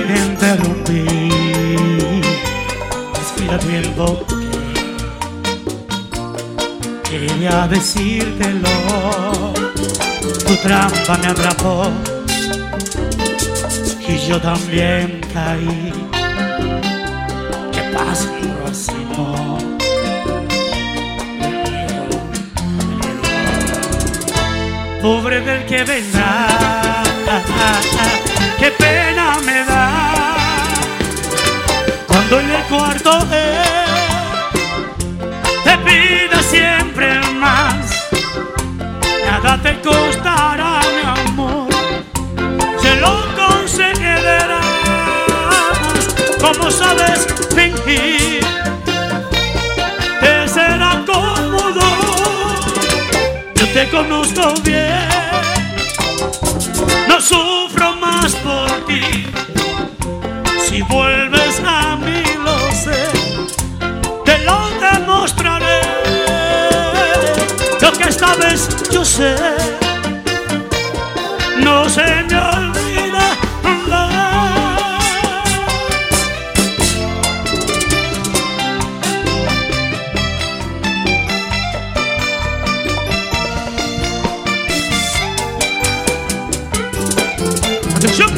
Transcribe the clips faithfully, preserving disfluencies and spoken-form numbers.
te interrumpí. Respira tiempo, quería decírtelo. Tu trampa me atrapó y yo también caí. ¿Qué pasa, próximo? Pobre del que vendrá, qué pena me da cuando en el cuarto él te pida siempre más. Nada te costará, mi amor, se lo conseguirás. Como sabes fingir, te será cómodo. Yo te conozco bien, no sufro más por ti. Si vuelves a mí, lo sé, te lo demostraré. Lo que esta vez yo sé, no se me olvida. Atención.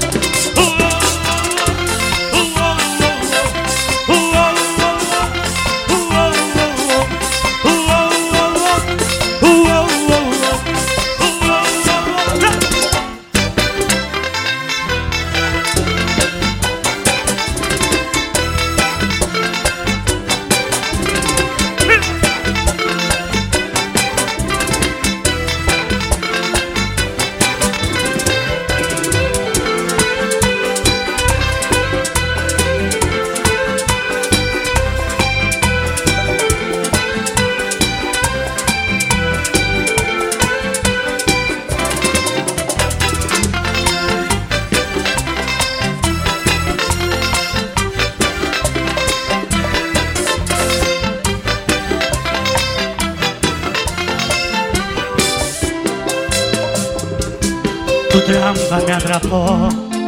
Tu trampa me atrapó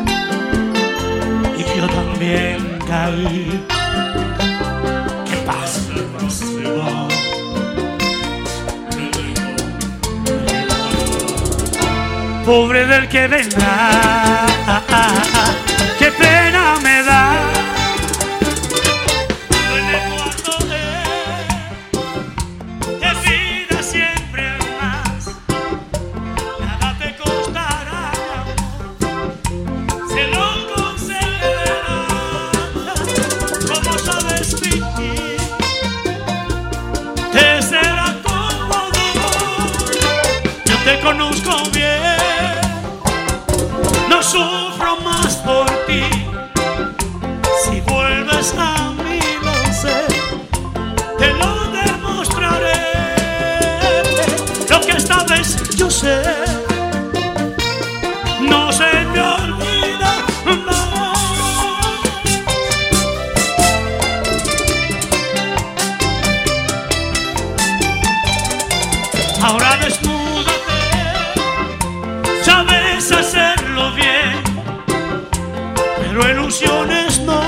y yo también caí. ¿Qué pasa, próximo? Pobre del que vendrá, qué pena me da. En el cuarto él te pida siempre más. Nada te costará, se lo conseguirás. Como sabes fingir, te será cómodo. Yo te conozco bien, no sufro más por ti. Si vuelves a mí, lo sé, te lo demostraré. Lo que esta vez yo sé, no se me olvida más. Ahora desnúdate, sabes hacerlo bien, pero ilusiones no.